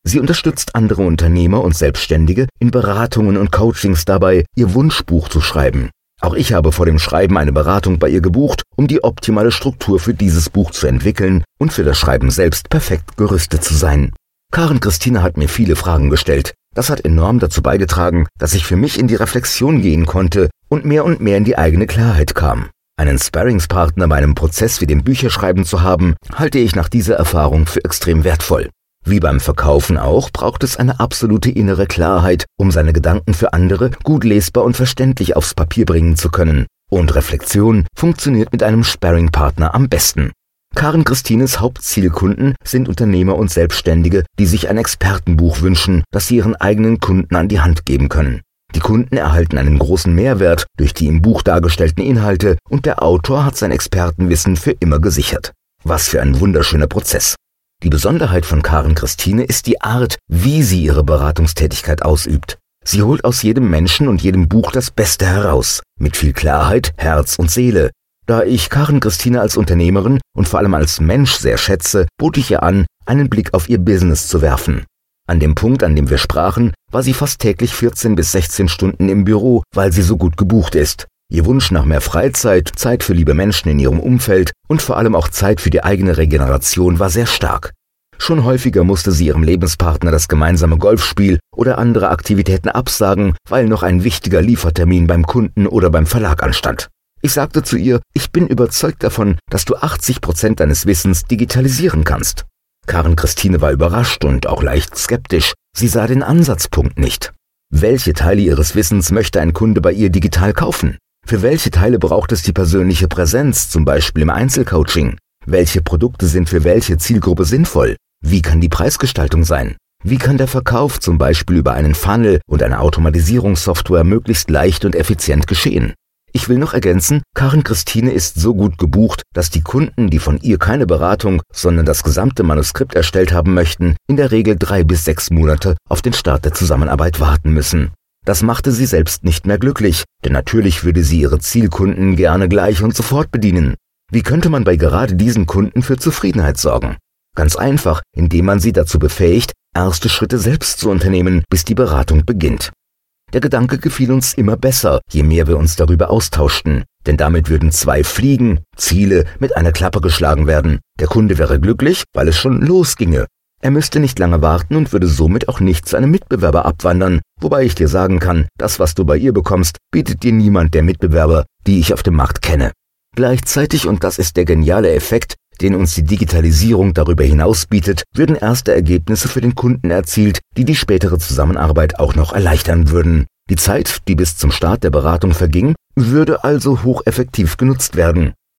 Sie unterstützt andere Unternehmer und Selbstständige in Beratungen und Coachings dabei, ihr Wunschbuch zu schreiben. Auch ich habe vor dem Schreiben eine Beratung bei ihr gebucht, um die optimale Struktur für dieses Buch zu entwickeln und für das Schreiben selbst perfekt gerüstet zu sein. Karen Christine hat mir viele Fragen gestellt. Das hat enorm dazu beigetragen, dass ich für mich in die Reflexion gehen konnte und mehr in die eigene Klarheit kam. Einen Sparringspartner bei einem Prozess wie dem Bücherschreiben zu haben, halte ich nach dieser Erfahrung für extrem wertvoll. Wie beim Verkaufen auch, braucht es eine absolute innere Klarheit, um seine Gedanken für andere gut lesbar und verständlich aufs Papier bringen zu können. Und Reflexion funktioniert mit einem Sparringpartner am besten. Karen Christines Hauptzielkunden sind Unternehmer und Selbstständige, die sich ein Expertenbuch wünschen, das sie ihren eigenen Kunden an die Hand geben können. Die Kunden erhalten einen großen Mehrwert durch die im Buch dargestellten Inhalte und der Autor hat sein Expertenwissen für immer gesichert. Was für ein wunderschöner Prozess. Die Besonderheit von Karen Christine ist die Art, wie sie ihre Beratungstätigkeit ausübt. Sie holt aus jedem Menschen und jedem Buch das Beste heraus, mit viel Klarheit, Herz und Seele. Da ich Karen Christine als Unternehmerin und vor allem als Mensch sehr schätze, bot ich ihr an, einen Blick auf ihr Business zu werfen. An dem Punkt, an dem wir sprachen, war sie fast täglich 14 bis 16 Stunden im Büro, weil sie so gut gebucht ist. Ihr Wunsch nach mehr Freizeit, Zeit für liebe Menschen in ihrem Umfeld und vor allem auch Zeit für die eigene Regeneration war sehr stark. Schon häufiger musste sie ihrem Lebenspartner das gemeinsame Golfspiel oder andere Aktivitäten absagen, weil noch ein wichtiger Liefertermin beim Kunden oder beim Verlag anstand. Ich sagte zu ihr, ich bin überzeugt davon, dass du 80% deines Wissens digitalisieren kannst. Karen Christine war überrascht und auch leicht skeptisch. Sie sah den Ansatzpunkt nicht. Welche Teile ihres Wissens möchte ein Kunde bei ihr digital kaufen? Für welche Teile braucht es die persönliche Präsenz, zum Beispiel im Einzelcoaching? Welche Produkte sind für welche Zielgruppe sinnvoll? Wie kann die Preisgestaltung sein? Wie kann der Verkauf zum Beispiel über einen Funnel und eine Automatisierungssoftware möglichst leicht und effizient geschehen? Ich will noch ergänzen, Karen Christine ist so gut gebucht, dass die Kunden, die von ihr keine Beratung, sondern das gesamte Manuskript erstellt haben möchten, in der Regel 3 bis 6 Monate auf den Start der Zusammenarbeit warten müssen. Das machte sie selbst nicht mehr glücklich, denn natürlich würde sie ihre Zielkunden gerne gleich und sofort bedienen. Wie könnte man bei gerade diesen Kunden für Zufriedenheit sorgen? Ganz einfach, indem man sie dazu befähigt, erste Schritte selbst zu unternehmen, bis die Beratung beginnt. Der Gedanke gefiel uns immer besser, je mehr wir uns darüber austauschten, denn damit würden 2 Fliegen, Ziele, mit einer Klappe geschlagen werden. Der Kunde wäre glücklich, weil es schon losginge. Er müsste nicht lange warten und würde somit auch nicht zu einem Mitbewerber abwandern, wobei ich dir sagen kann, das, was du bei ihr bekommst, bietet dir niemand der Mitbewerber, die ich auf dem Markt kenne. Gleichzeitig, und das ist der geniale Effekt, den uns die Digitalisierung darüber hinaus bietet, würden erste Ergebnisse für den Kunden erzielt, die die spätere Zusammenarbeit auch noch erleichtern würden. Die Zeit, die bis zum Start der Beratung verging, würde also hocheffektiv genutzt werden.